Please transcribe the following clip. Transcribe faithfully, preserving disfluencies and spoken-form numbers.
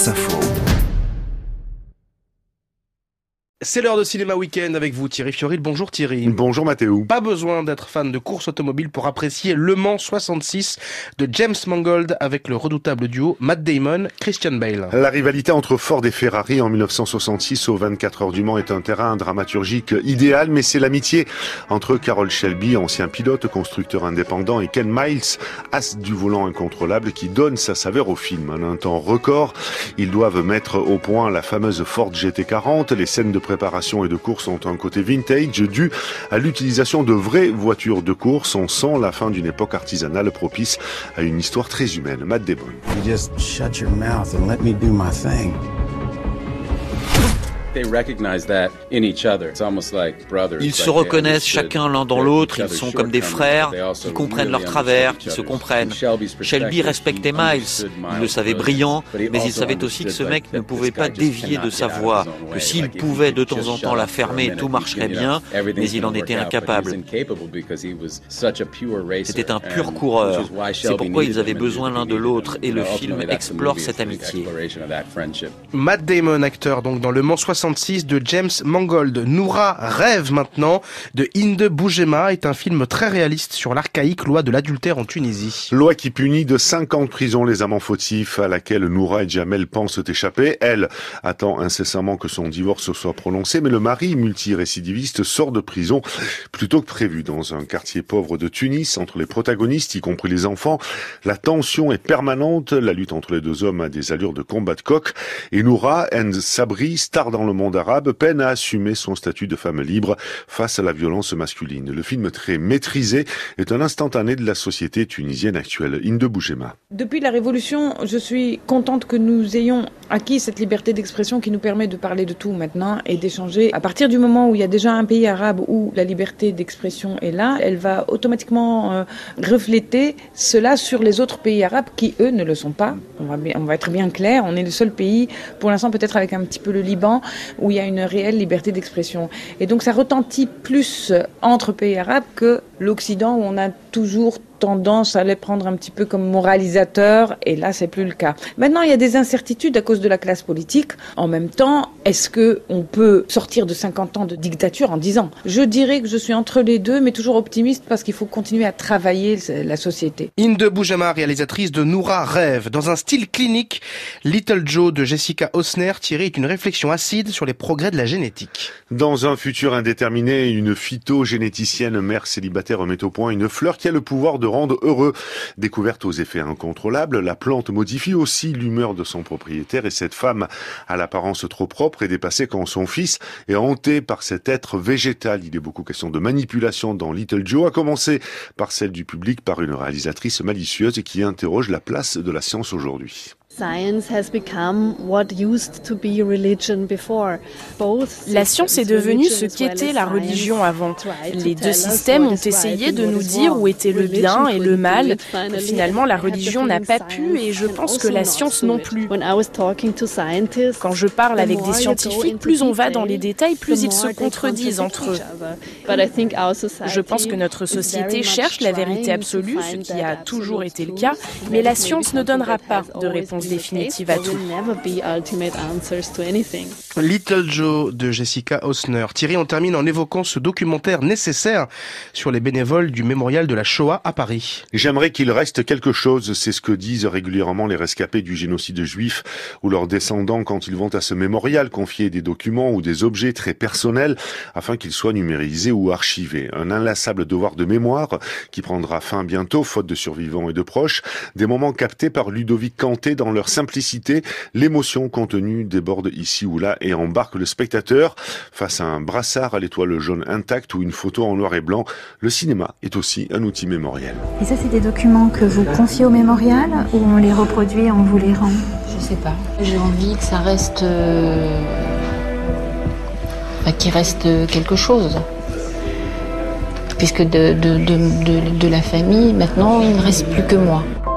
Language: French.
France Info. C'est l'heure de Cinéma Week-end avec vous, Thierry Fioril. Bonjour Thierry. Bonjour Mathéo. Pas besoin d'être fan de course automobile pour apprécier Le Mans soixante-six de James Mangold avec le redoutable duo Matt Damon, Christian Bale. La rivalité entre Ford et Ferrari en dix-neuf cent soixante-six aux vingt-quatre heures du Mans est un terrain dramaturgique idéal, mais c'est l'amitié entre Carroll Shelby, ancien pilote, constructeur indépendant, et Ken Miles, as du volant incontrôlable, qui donne sa saveur au film. En un temps record, ils doivent mettre au point la fameuse Ford G T quarante. Les scènes de préparation et de course ont un côté vintage dû à l'utilisation de vraies voitures de course. On sent la fin d'une époque artisanale propice à une histoire très humaine. Matt Damon. You just shut your mouth and let me do my thing. Ils se reconnaissent chacun l'un dans l'autre, ils sont comme des frères, qui comprennent leurs travers, qui se comprennent. Shelby respectait Miles, il le savait brillant, mais il savait aussi que ce mec ne pouvait pas dévier de sa voie, que s'il pouvait de temps en temps la fermer, tout marcherait bien, mais il en était incapable. C'était un pur coureur, c'est pourquoi ils avaient besoin l'un de l'autre, et le film explore cette amitié. Matt Damon, acteur donc dans Le Mans soixante-six de James Mangold. Noura rêve maintenant de Inde Boujema est un film très réaliste sur l'archaïque loi de l'adultère en Tunisie. Loi qui punit de cinq ans de prison les amants fautifs à laquelle Noura et Jamel pensent échapper. Elle attend incessamment que son divorce soit prononcé, mais le mari multirécidiviste sort de prison plus tôt que prévu. Dans un quartier pauvre de Tunis, entre les protagonistes, y compris les enfants, la tension est permanente. La lutte entre les deux hommes a des allures de combat de coq. Et Noura, Inde Sabri, star dans le monde arabe, peine à assumer son statut de femme libre face à la violence masculine. Le film très maîtrisé est un instantané de la société tunisienne actuelle. Inde Boujema. Depuis la Révolution, je suis contente que nous ayons acquis cette liberté d'expression qui nous permet de parler de tout maintenant et d'échanger. À partir du moment où il y a déjà un pays arabe où la liberté d'expression est là, elle va automatiquement euh, refléter cela sur les autres pays arabes qui, eux, ne le sont pas. On va, bien, on va être bien clair, on est le seul pays, pour l'instant peut-être avec un petit peu le Liban, où il y a une réelle liberté d'expression. Et donc ça retentit plus entre pays arabes que l'Occident, où on a toujours tendance à les prendre un petit peu comme moralisateurs, et là c'est plus le cas. Maintenant, il y a des incertitudes à cause de la classe politique. En même temps, est-ce que on peut sortir de cinquante ans de dictature en dix ans ? Je dirais que je suis entre les deux, mais toujours optimiste parce qu'il faut continuer à travailler la société. Inde Boujema, réalisatrice de Noura rêve. Dans un style clinique, Little Joe de Jessica Hausner, Thierry, est une réflexion acide sur les progrès de la génétique. Dans un futur indéterminé, une phytogénéticienne mère célibataire met au point une fleur qui a le pouvoir de rendre heureux. Découverte aux effets incontrôlables, la plante modifie aussi l'humeur de son propriétaire, et cette femme à l'apparence trop propre est dépassée quand son fils est hanté par cet être végétal. Il est beaucoup question de manipulation dans Little Joe, à commencer par celle du public, par une réalisatrice malicieuse qui interroge la place de la science aujourd'hui. La science est devenue ce qu'était la religion avant. Les deux systèmes ont essayé de nous dire où était le bien et le mal. Finalement, la religion n'a pas pu, et je pense que la science non plus. Quand je parle avec des scientifiques, plus on va dans les détails, plus ils se contredisent entre eux. Je pense que notre société cherche la vérité absolue, ce qui a toujours été le cas, mais la science ne donnera pas de réponse définitive à tout. Little Joe de Jessica Hausner. Thierry, on termine en évoquant ce documentaire nécessaire sur les bénévoles du mémorial de la Shoah à Paris. J'aimerais qu'il reste quelque chose, c'est ce que disent régulièrement les rescapés du génocide juif ou leurs descendants quand ils vont à ce mémorial confier des documents ou des objets très personnels afin qu'ils soient numérisés ou archivés. Un inlassable devoir de mémoire qui prendra fin bientôt, faute de survivants et de proches. Des moments captés par Ludovic Canté dans leur simplicité. L'émotion contenue déborde ici ou là et embarque le spectateur face à un brassard à l'étoile jaune intacte ou une photo en noir et blanc. Le cinéma est aussi un outil mémoriel. Et ça, c'est des documents que vous confiez au mémorial ou on les reproduit et on vous les rend ? Je sais pas. J'ai envie que ça reste... Euh... Bah, qu'il reste quelque chose. Puisque de, de, de, de, de la famille, maintenant, il ne reste plus que moi.